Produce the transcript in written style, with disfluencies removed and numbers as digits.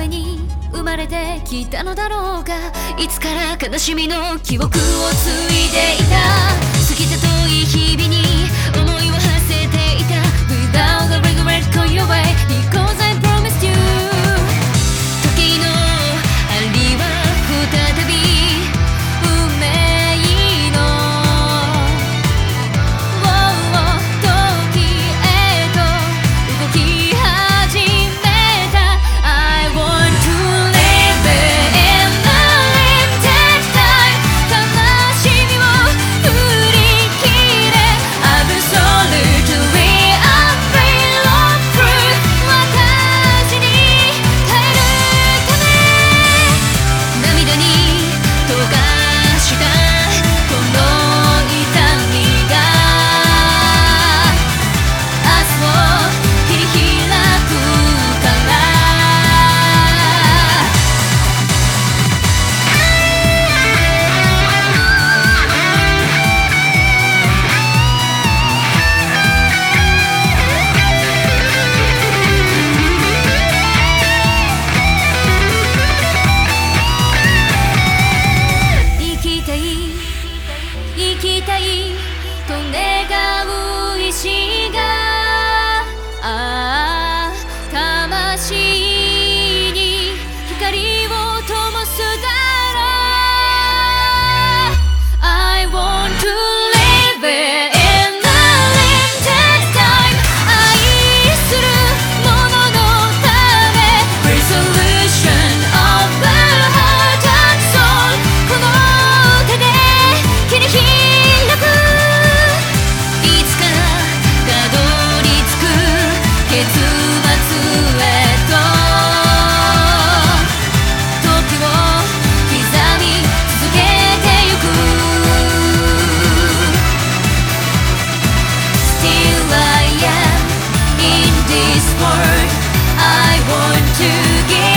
めに生まれてきたのだろうか。いつから悲しみの記憶を継いでいた。過ぎた遠い日々に思いを馳せていた。 Without a regret call your way because I promised you。 時の針は再び運命の時へと動き始めた。 I want to live in a limited time。 悲しみを振り切れ Absolutely unreal of truth。 私に変えるため涙に溶かしたこの痛みが明日を切り開くから。生きたい生きたいと願う意志が魂に光を灯すだろう。 I want to live in a limited time。 愛する者のため Resolution of the heart and soul。 この手で切り開く。いつかたどり着く結末へと時を刻み続けてゆく。 Still I am in this world。 I want to give